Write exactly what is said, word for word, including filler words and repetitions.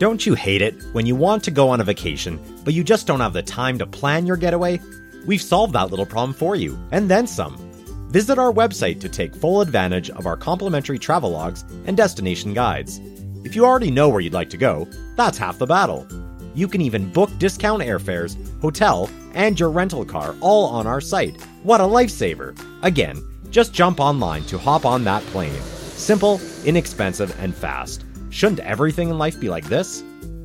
Don't you hate it when you want to go on a vacation, but you just don't have the time to plan your getaway? We've solved that little problem for you, and then some. Visit our website to take full advantage of our complimentary travelogues and destination guides. If you already know where you'd like to go, that's half the battle. You can even book discount airfares, hotel, and your rental car all on our site. What a lifesaver! Again, just jump online to hop on that plane. Simple, inexpensive, and fast. Shouldn't everything in life be like this?